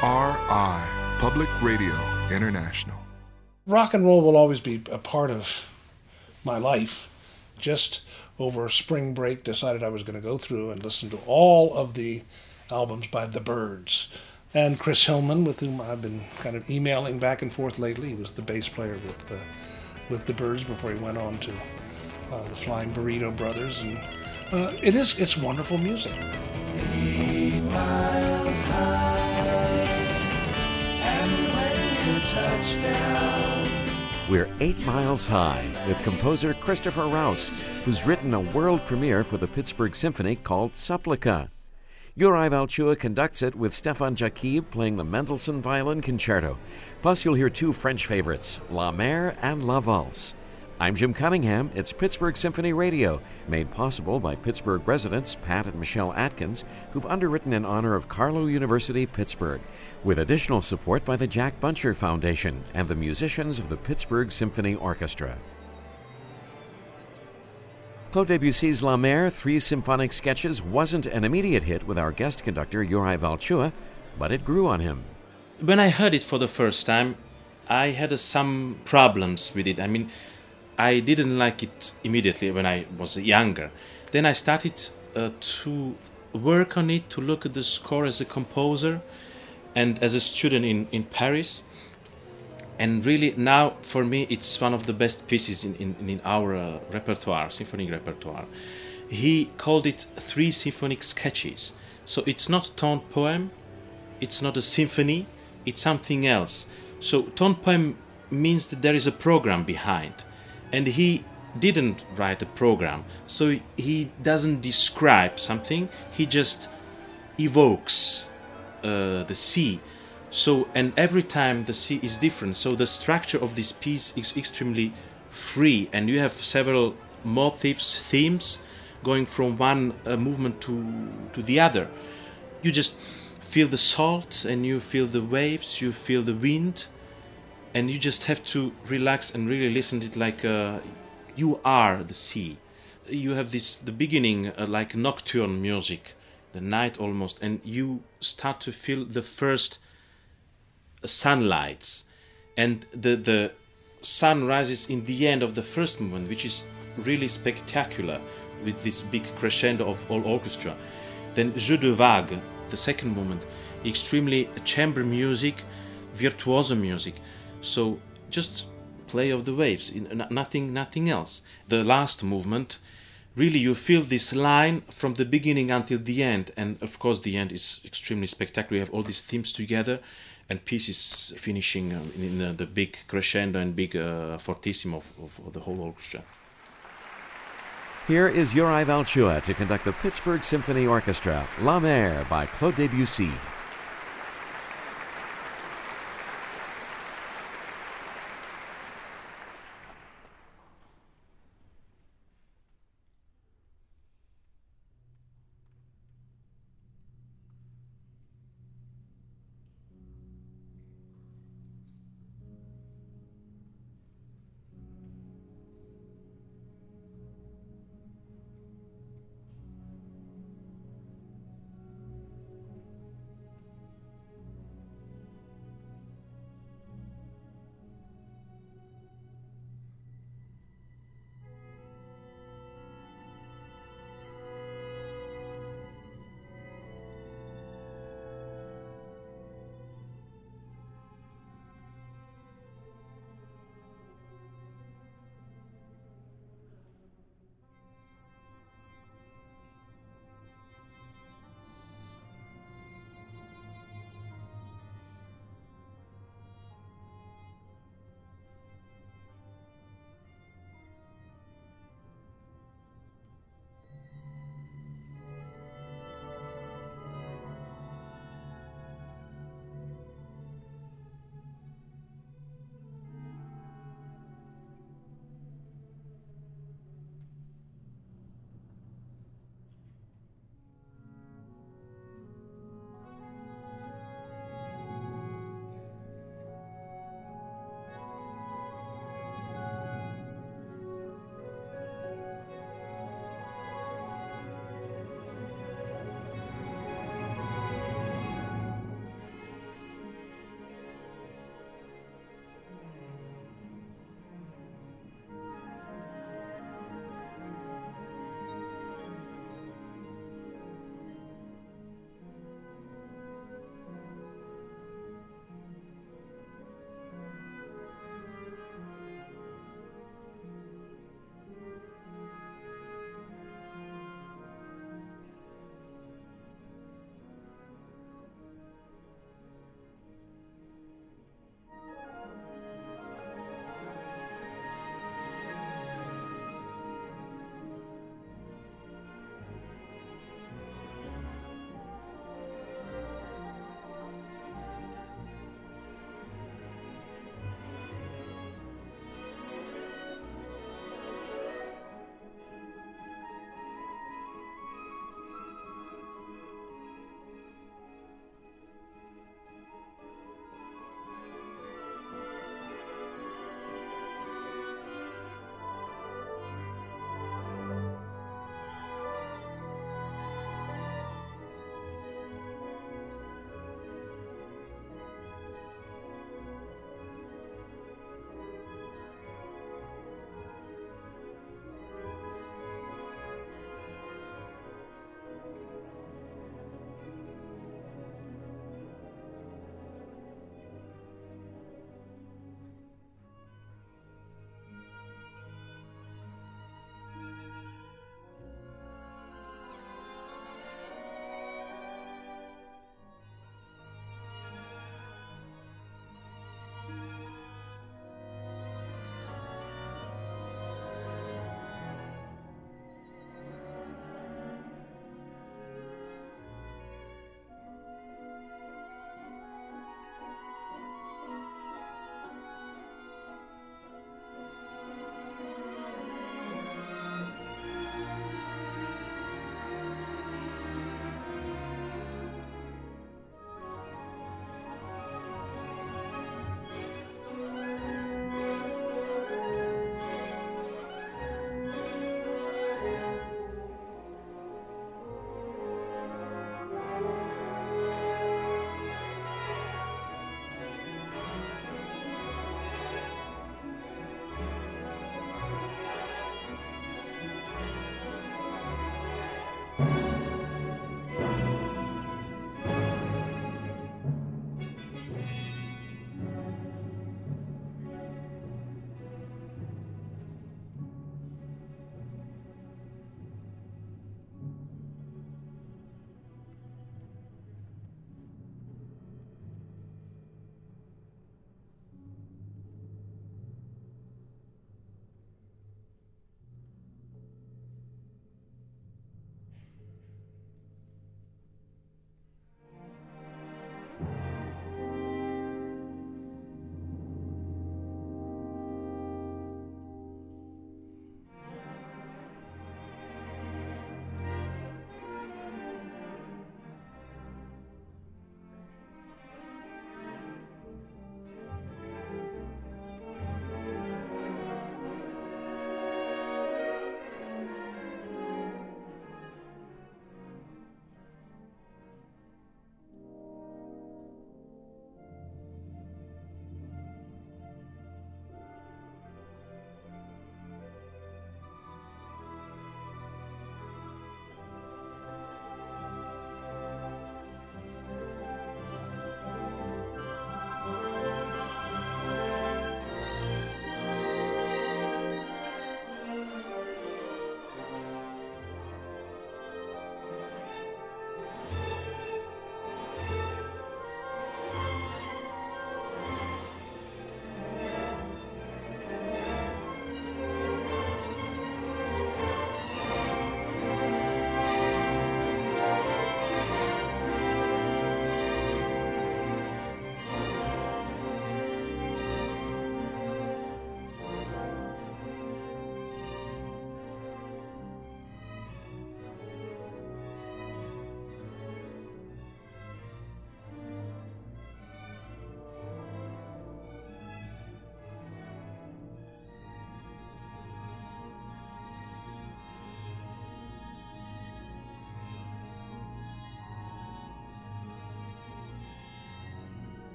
PRI, Public Radio International. Rock and roll will always be a part of my life. Just over spring break, decided I was going to go through and listen to all of the albums by The Byrds. And Chris Hillman, with whom I've been kind of emailing back and forth lately. He was the bass player with The Byrds before he went on to the Flying Burrito Brothers. And it's wonderful music. 8 miles high, and when you touch down. We're 8 miles high with composer Christopher Rouse, who's written a world premiere for the Pittsburgh Symphony called Supplica. Uri Valchua conducts it with Stefan Jakib playing the Mendelssohn Violin Concerto. Plus, you'll hear two French favorites, La Mer and La Valse. I'm Jim Cunningham. It's Pittsburgh Symphony Radio, made possible by Pittsburgh residents Pat and Michelle Atkins, who've underwritten in honor of Carlow University, Pittsburgh, with additional support by the Jack Buncher Foundation and the musicians of the Pittsburgh Symphony Orchestra. Claude Debussy's La Mer, 3 symphonic sketches, wasn't an immediate hit with our guest conductor Uri Valchua, but it grew on him. When I heard it for the first time, I had some problems with it. I didn't like it immediately when I was younger. Then I started to work on it, to look at the score as a composer and as a student in Paris. And really now, for me, it's one of the best pieces in our repertoire, symphonic repertoire. He called it 3 symphonic sketches. So it's not tone poem, it's not a symphony, it's something else. So tone poem means that there is a program behind. And he didn't write a program, so he doesn't describe something, he just evokes the sea. So, and every time the sea is different, so the structure of this piece is extremely free, and you have several motifs, themes, going from one movement to the other. You just feel the salt, and you feel the waves, you feel the wind, and you just have to relax and really listen to it like you are the sea. You have the beginning like nocturne music, the night almost, and you start to feel the first sunlights, and the sun rises in the end of the first movement, which is really spectacular with this big crescendo of all orchestra. Then Jeu de Vague, the second movement, extremely chamber music, virtuoso music. So just play of the waves, nothing else. The last movement, really you feel this line from the beginning until the end, and of course the end is extremely spectacular. You have all these themes together, and pieces finishing in the big crescendo and big fortissimo of the whole orchestra. Here is Uri Valchua to conduct the Pittsburgh Symphony Orchestra, La Mer by Claude Debussy.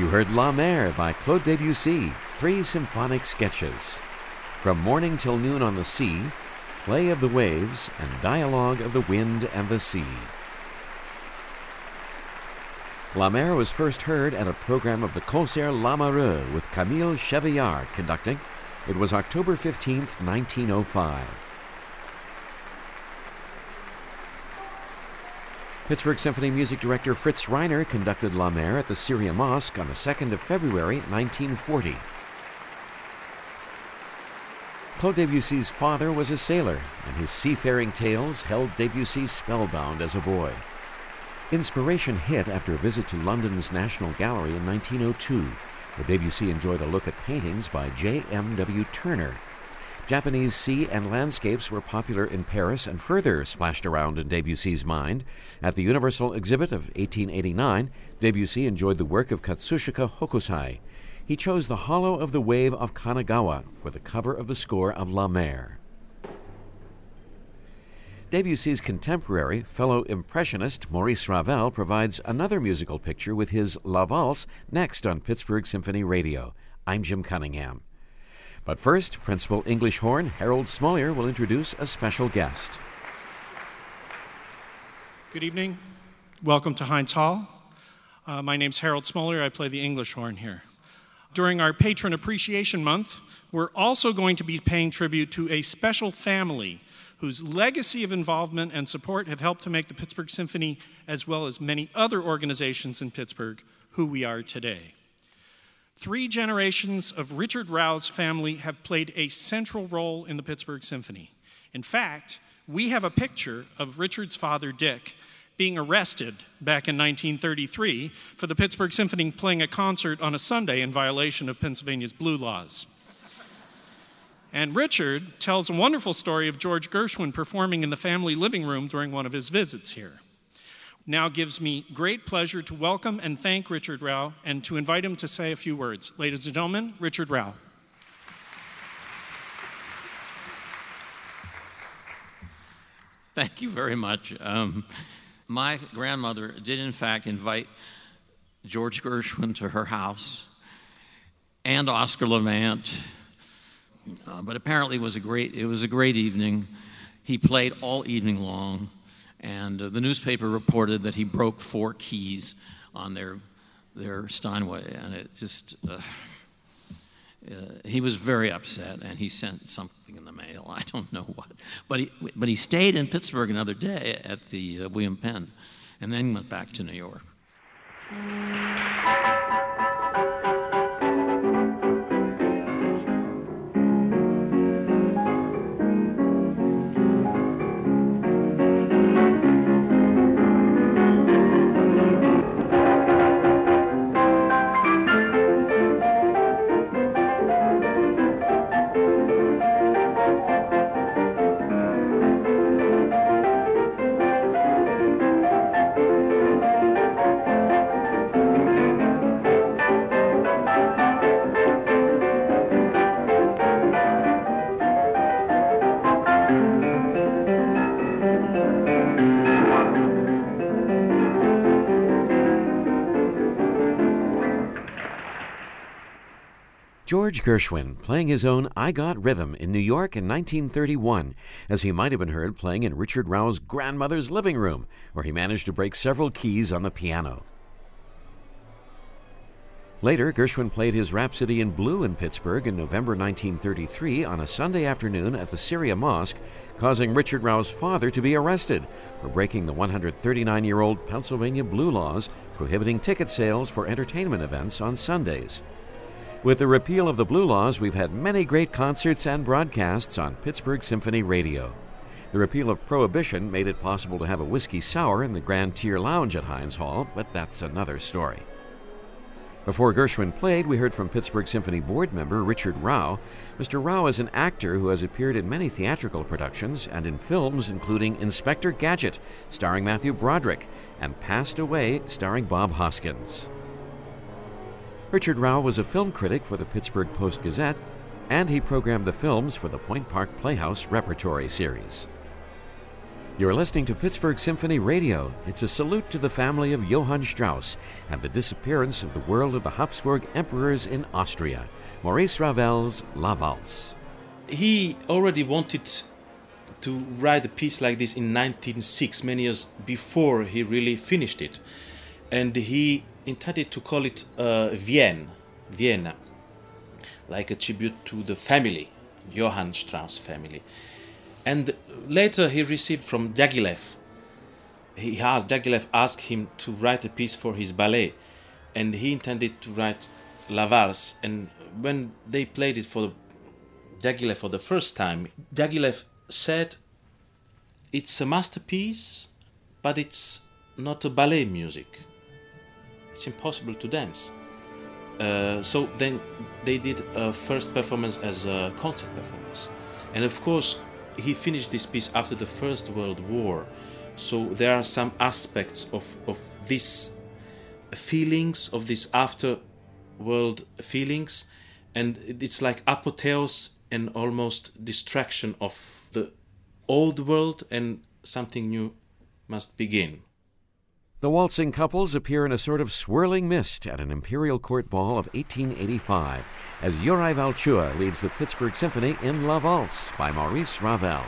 You heard La Mer by Claude Debussy, 3 symphonic sketches. From Morning Till Noon on the Sea, Play of the Waves, and Dialogue of the Wind and the Sea. La Mer was first heard at a program of the Concert Lamoureux with Camille Chevillard conducting. It was October 15th, 1905. Pittsburgh Symphony music director Fritz Reiner conducted La Mer at the Syria Mosque on the 2nd of February, 1940. Claude Debussy's father was a sailor, and his seafaring tales held Debussy spellbound as a boy. Inspiration hit after a visit to London's National Gallery in 1902, where Debussy enjoyed a look at paintings by J.M.W. Turner. Japanese sea and landscapes were popular in Paris and further splashed around in Debussy's mind. At the Universal Exhibit of 1889, Debussy enjoyed the work of Katsushika Hokusai. He chose The Hollow of the Wave of Kanagawa for the cover of the score of La Mer. Debussy's contemporary, fellow impressionist Maurice Ravel provides another musical picture with his La Valse next on Pittsburgh Symphony Radio. I'm Jim Cunningham. But first, Principal English horn Harold Smollier will introduce a special guest. Good evening. Welcome to Heinz Hall. My name's Harold Smollier. I play the English horn here. During our Patron Appreciation Month, we're also going to be paying tribute to a special family whose legacy of involvement and support have helped to make the Pittsburgh Symphony, as well as many other organizations in Pittsburgh, who we are today. 3 generations of Richard Rau's family have played a central role in the Pittsburgh Symphony. In fact, we have a picture of Richard's father, Dick, being arrested back in 1933 for the Pittsburgh Symphony playing a concert on a Sunday in violation of Pennsylvania's blue laws. And Richard tells a wonderful story of George Gershwin performing in the family living room during one of his visits here. Now gives me great pleasure to welcome and thank Richard Rau and to invite him to say a few words. Ladies and gentlemen, Richard Rau. Thank you very much. My grandmother did in fact invite George Gershwin to her house and Oscar Levant, but apparently it was a great evening. He played all evening long. And the newspaper reported that he broke 4 keys on their Steinway, and it just, he was very upset, and he sent something in the mail. I don't know what. But he stayed in Pittsburgh another day at the William Penn, and then went back to New York. George Gershwin playing his own I Got Rhythm in New York in 1931, as he might have been heard playing in Richard Rau's grandmother's living room, where he managed to break several keys on the piano. Later, Gershwin played his Rhapsody in Blue in Pittsburgh in November 1933 on a Sunday afternoon at the Syria Mosque, causing Richard Rau's father to be arrested for breaking the 139-year-old Pennsylvania blue laws prohibiting ticket sales for entertainment events on Sundays. With the repeal of the blue laws, we've had many great concerts and broadcasts on Pittsburgh Symphony Radio. The repeal of Prohibition made it possible to have a whiskey sour in the Grand Tier Lounge at Heinz Hall, but that's another story. Before Gershwin played, we heard from Pittsburgh Symphony board member Richard Rau. Mr. Rau is an actor who has appeared in many theatrical productions and in films including Inspector Gadget, starring Matthew Broderick, and Passed Away, starring Bob Hoskins. Richard Rau was a film critic for the Pittsburgh Post-Gazette, and he programmed the films for the Point Park Playhouse repertory series. You're listening to Pittsburgh Symphony Radio. It's a salute to the family of Johann Strauss and the disappearance of the world of the Habsburg emperors in Austria. Maurice Ravel's La Valse. He already wanted to write a piece like this in 1906, many years before he really finished it. And he intended to call it Vienna, like a tribute to the family, Johann Strauss family. And later he received from Diaghilev. Diaghilev asked him to write a piece for his ballet, and he intended to write La Valse. And when they played it for Diaghilev for the first time, Diaghilev said, "It's a masterpiece, but it's not a ballet music. It's impossible to dance." So then they did a first performance as a concert performance. And of course, he finished this piece after the First World War. So there are some aspects of these feelings, of these after-world feelings, and it's like apotheos and almost distraction of the old world, and something new must begin. The waltzing couples appear in a sort of swirling mist at an imperial court ball of 1885 as Juraj Valchua leads the Pittsburgh Symphony in La Valse by Maurice Ravel.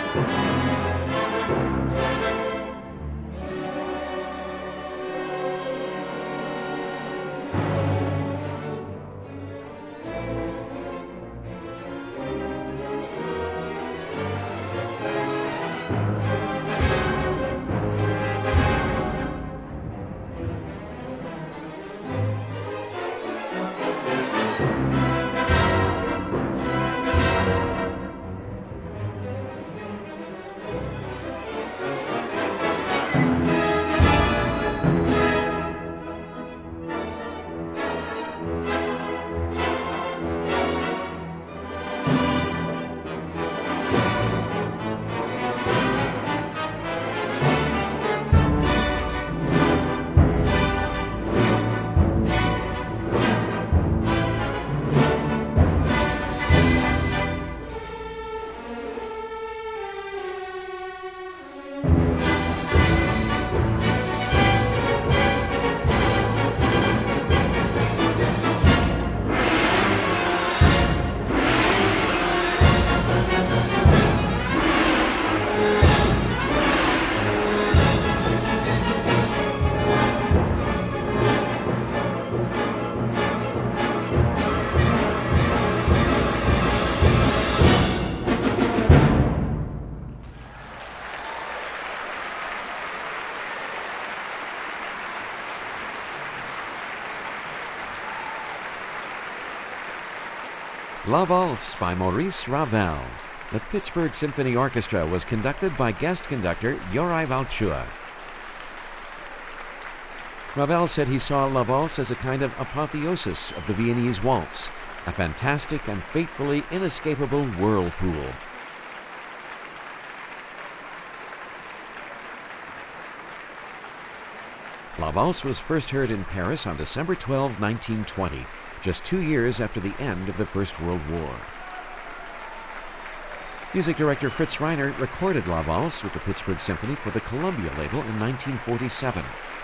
La Valse by Maurice Ravel. The Pittsburgh Symphony Orchestra was conducted by guest conductor Juraj Valchua. Ravel said he saw La Valse as a kind of apotheosis of the Viennese waltz, a fantastic and fatefully inescapable whirlpool. La Valse was first heard in Paris on December 12, 1920, just 2 years after the end of the First World War. Music director Fritz Reiner recorded La Valse with the Pittsburgh Symphony for the Columbia label in 1947.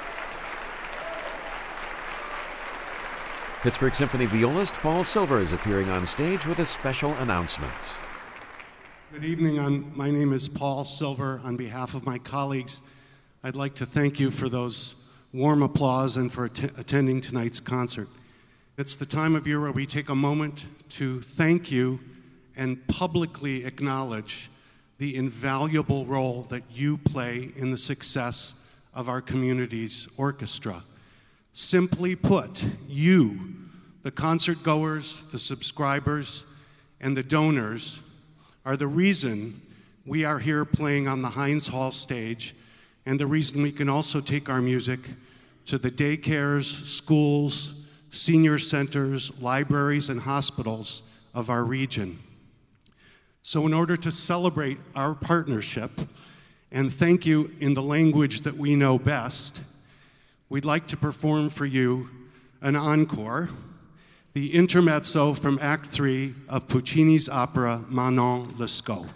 Pittsburgh Symphony violist Paul Silver is appearing on stage with a special announcement. Good evening. My name is Paul Silver. On behalf of my colleagues, I'd like to thank you for those warm applause and for attending tonight's concert. It's the time of year where we take a moment to thank you and publicly acknowledge the invaluable role that you play in the success of our community's orchestra. Simply put, you, the concert goers, the subscribers, and the donors, are the reason we are here playing on the Heinz Hall stage, and the reason we can also take our music to the daycares, schools, senior centers, libraries, and hospitals of our region. So in order to celebrate our partnership and thank you in the language that we know best, we'd like to perform for you an encore, the intermezzo from Act 3 of Puccini's opera Manon Lescaut.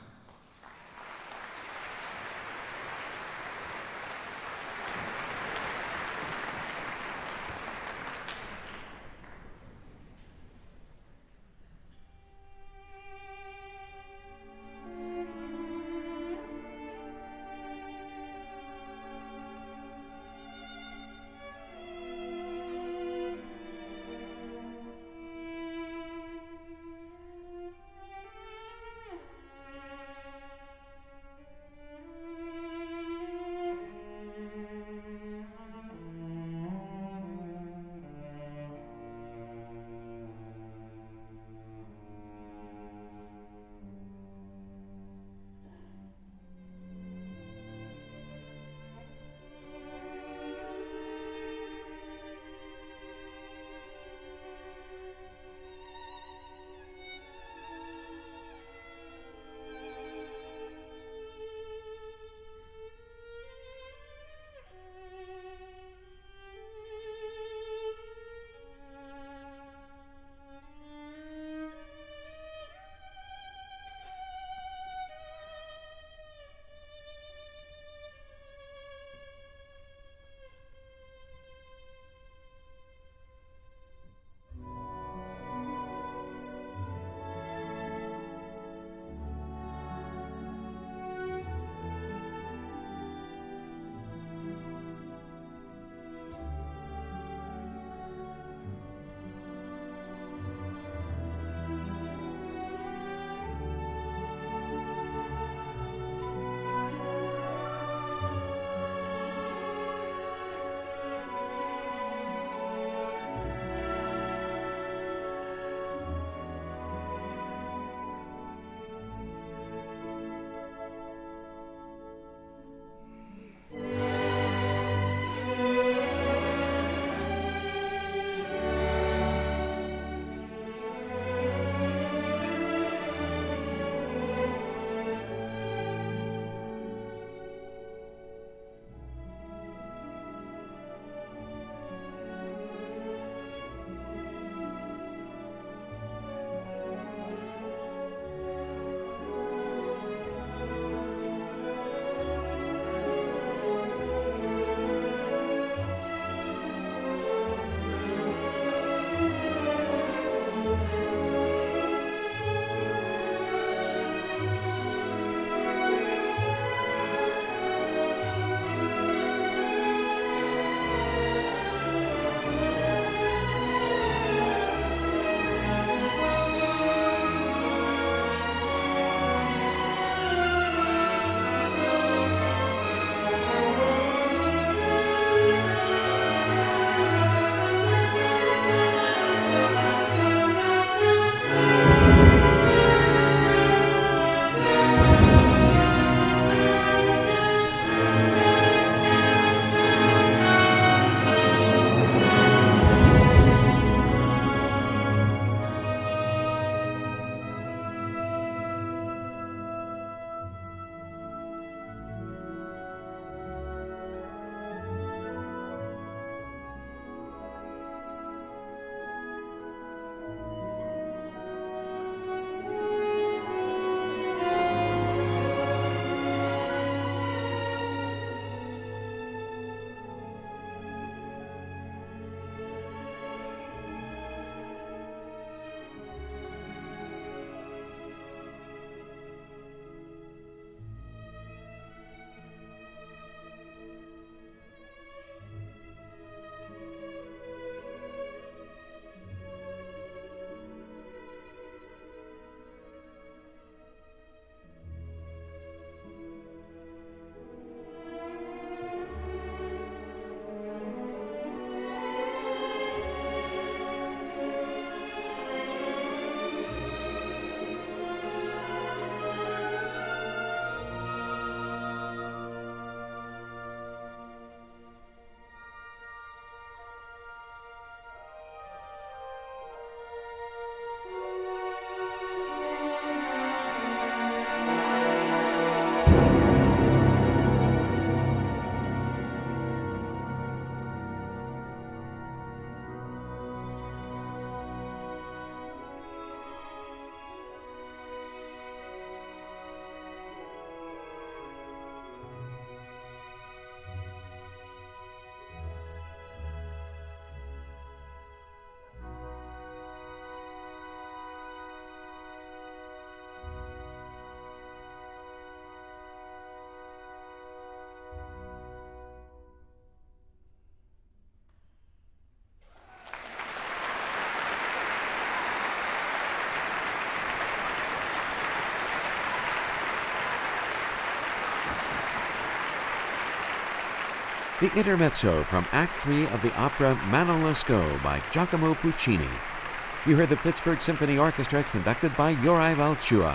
the Intermezzo from Act 3 of the opera Manon Lescaut by Giacomo Puccini. You heard the Pittsburgh Symphony Orchestra conducted by Juraj Valchua.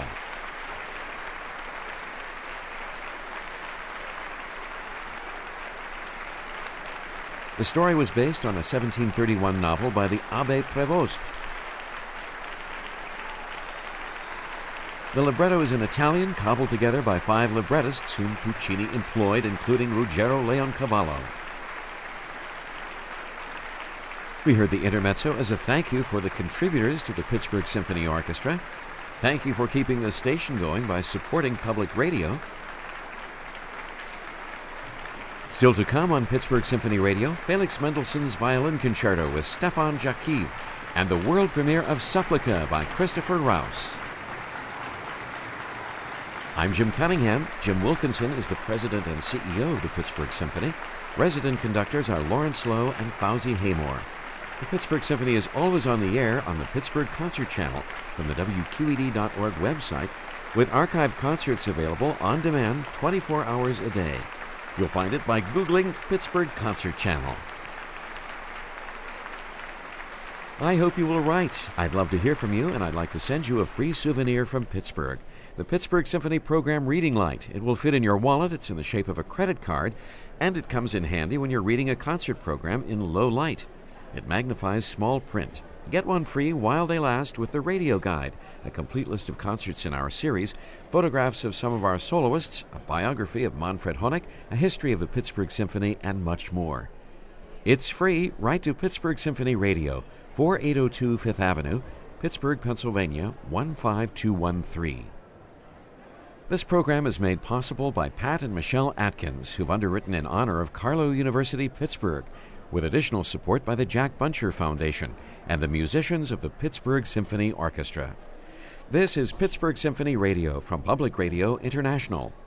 The story was based on a 1731 novel by the Abbé Prévost. The libretto is in Italian, cobbled together by 5 librettists whom Puccini employed, including Ruggero Leoncavallo. We heard the Intermezzo as a thank you for the contributors to the Pittsburgh Symphony Orchestra. Thank you for keeping the station going by supporting public radio. Still to come on Pittsburgh Symphony Radio, Felix Mendelssohn's Violin Concerto with Stefan Jakiv and the world premiere of Supplica by Christopher Rouse. I'm Jim Cunningham. Jim Wilkinson is the president and CEO of the Pittsburgh Symphony. Resident conductors are Lawrence Lowe and Fauzi Haymore. The Pittsburgh Symphony is always on the air on the Pittsburgh Concert Channel from the WQED.org website, with archived concerts available on demand 24 hours a day. You'll find it by Googling Pittsburgh Concert Channel. I hope you will write. I'd love to hear from you, and I'd like to send you a free souvenir from Pittsburgh. The Pittsburgh Symphony Program Reading Light. It will fit in your wallet, it's in the shape of a credit card, and it comes in handy when you're reading a concert program in low light. It magnifies small print. Get one free while they last with the Radio Guide, a complete list of concerts in our series, photographs of some of our soloists, a biography of Manfred Honeck, a history of the Pittsburgh Symphony, and much more. It's free. Write to Pittsburgh Symphony Radio, 4802 Fifth Avenue, Pittsburgh, Pennsylvania, 15213. This program is made possible by Pat and Michelle Atkins, who've underwritten in honor of Carlow University, Pittsburgh, with additional support by the Jack Buncher Foundation and the musicians of the Pittsburgh Symphony Orchestra. This is Pittsburgh Symphony Radio from Public Radio International.